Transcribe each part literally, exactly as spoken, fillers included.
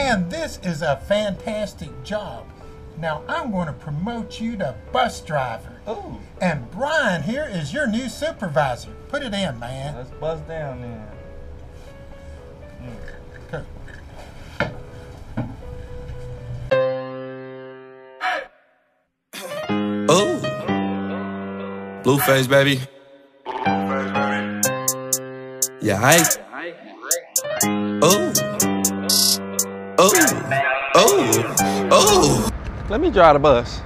man, this is a fantastic job. Now I'm going to promote you to bus driver. Ooh. And Brian here is your new supervisor. Put it in, man. Let's bust down then. Okay. Ooh. Blueface, baby. Yeah, I. Ooh. Ooh. Ooh. Ooh. Let me drive the bus.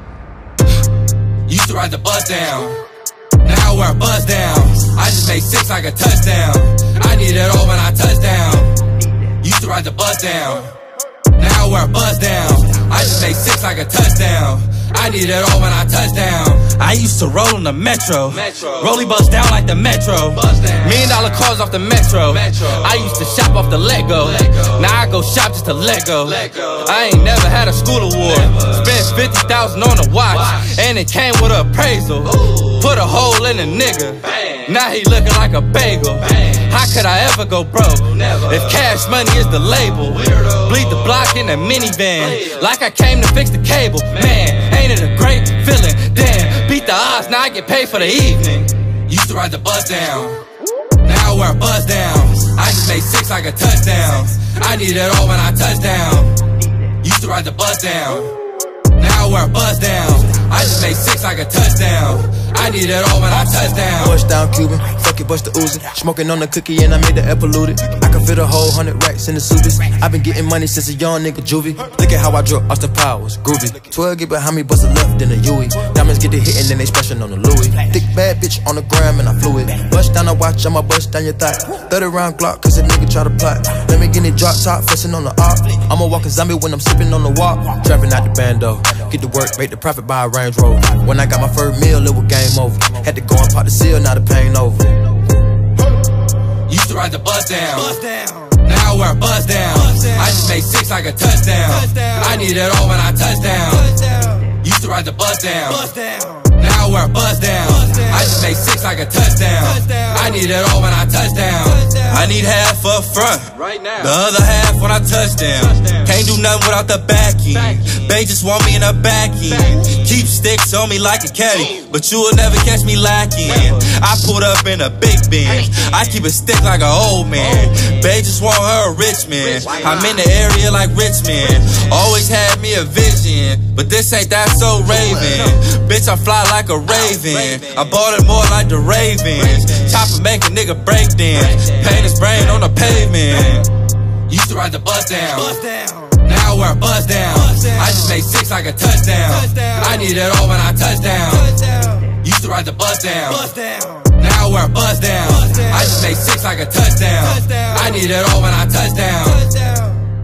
Used to ride the bus down. Now I wear a bus down. I just made six like a touchdown. I need it all when I touch down. Used to ride the bus down. Now I wear a bus down. I just made six like a touchdown. I need it all when I touch down. I used to roll on the metro, metro. Rollie bust down like the metro, million dollar cars off the metro. metro. I used to shop off the Lego, Lego. Now I go shop just to Lego. Lego. I ain't never had a school award, spent fifty thousand on a watch, watch, and it came with an appraisal. Ooh. Put a hole in a nigga, bang. Now he looking like a bagel. Bang. How could I ever go broke? Never. If cash money is the label, weirdo. Bleed the block in a minivan, like I came to fix the cable. Man, ain't it a great feeling? Damn, beat the odds, now I get paid for the evening. Used to ride the bus down, now I wear a bus down. I just made six like a touchdown. I need it all when I touch down. Used to ride the bus down, now I wear a bus down. I just made six like a touchdown. I need it all when I touch down. Bust down Cuban, fuck it, bust the Uzi. Smoking on the cookie and I made the air polluted. I can fit a whole hundred racks in the Subies. I've been getting money since a young nigga juvie. Look at how I drop Austin Powers, groovy. Twelve get behind me, bust a left in a Huey. Diamonds get the hit and then they splashing on the Louis. Thick bad bitch on the gram and I flew it. Bust down a watch, I'ma bust down your thigh. thirty round Glock, cause a nigga try to plot. Let me get it drop top, flexing on the op. I'ma walk a zombie when I'm sipping on the walk. Trapping out the bando, get to work, make the profit by a Range Rover. When I got my first meal, it was game over. Had to go and pop the seal, now the pain over. Used to ride the bus down, now I wear a bus down. I just made six like a touchdown. I need it all when I touch down. Used to ride the bus down, now I wear a bus down. I just made six like a touchdown. I need it all when I touch down. I need half up front, right now. The other half when I touch down. Can't do nothing without the back end. They just want me in a back end. Keep sticks on me like a caddy, but you will never catch me lacking. I pulled up in a big Benz. I keep a stick like an old man. Bae just want her a rich man. I'm in the area like Richmond. Always had me a vision, but this ain't that so Raven. Bitch, I fly like a raven. I bought it more like the Ravens. Chopper make a nigga break dance. Paint his brain on the pavement. Used to ride the bus down, now I wear a bus down. I just made six like a touchdown. I need it all when I touch down. Used to ride the bus down, now I wear a bus down. I just made six like a touchdown. I need it all when I touch down.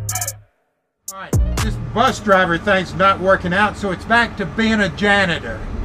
All right, this bus driver thing's not working out, so it's back to being a janitor.